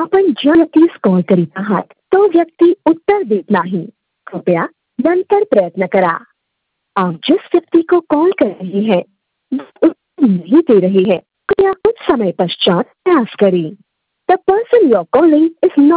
आपण ज्या व्यक्तीस कॉल करीत आहात तो व्यक्ती उत्तर देत नाही. कृपया नंतर प्रयत्न करा. आप जिस व्यक्ति को कॉल कर रहे हैं वो उत्तर नहीं दे रहे हैं. कृपया कुछ समय पश्चात प्रयास करें. The person you are calling is not